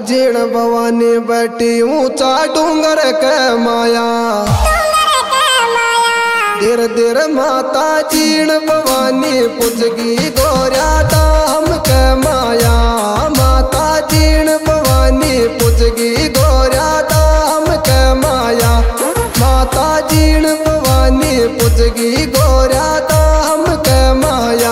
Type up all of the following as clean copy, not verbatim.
अर्जीण भवानी बैठी ऊंचा डूंगर के माया। धीरे धीरे माता जीण भवानी पुजगी गोरिया धाम के माया। माता जीण भवानी पुजगी गोरिया धाम के माया। माता जीण भवानी पुजगी गोरिया धाम के माया।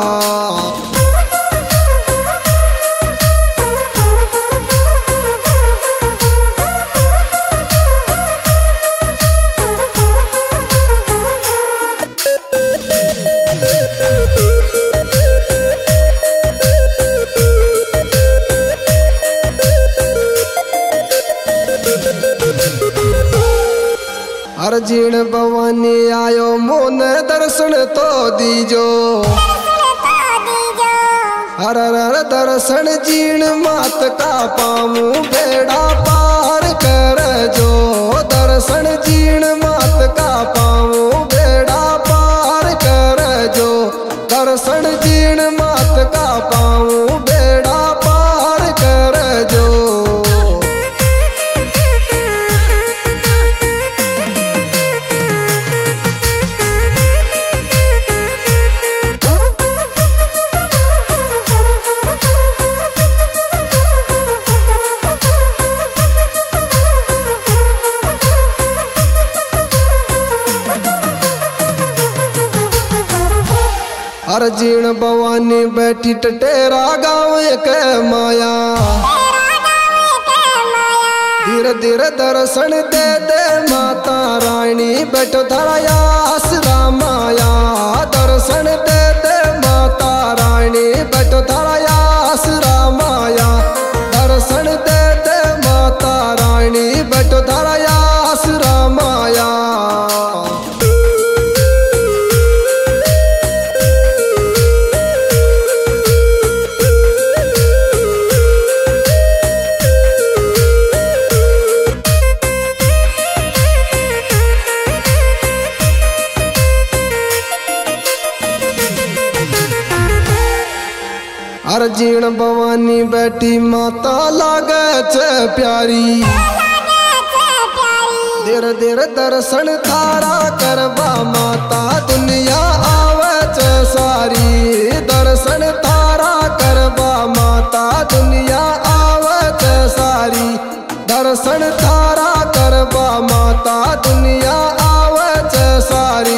अर्जीण भवानी आयो मोन दर्शन तो दीजो। हर हर दर्शन जीण मात का पामू बेड़ा पार कर जो। दर्शन जीण मात का पामू बेड़ा पार कर जो। दर्शन जीण मात का पामू बेड़ा पार कर जो। अर्जीण भवानी बैठी टटेरा गाँव के माया। धीरे धीरे दर्शन दे दे माता रानी बैठो धराया आसरा माया। दर्शन दे दे माता रानी बैठो धराया आसरा माया। दर्शन दे दे माता रानी बैठो धराया आसरा माया। अर्जीण भवानी बैठी माता लागे छे प्यारी। धीरे धीरे दर्शन थारा करवा माता दुनिया आवे छे सारी। दर्शन थारा करवा माता दुनिया आवे छे सारी। दर्शन थारा करवा माता दुनिया आवे छे सारी।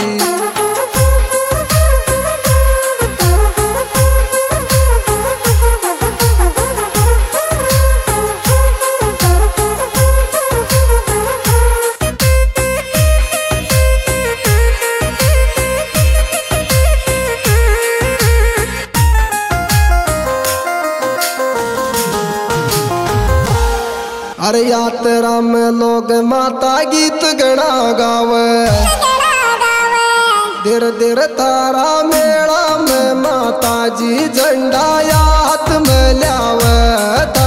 अरे यात्रा में लोग माता गीत गणा गावे। धीरे धीरे तारा मेला में माता जी झंडा हाथ में ल्यावे।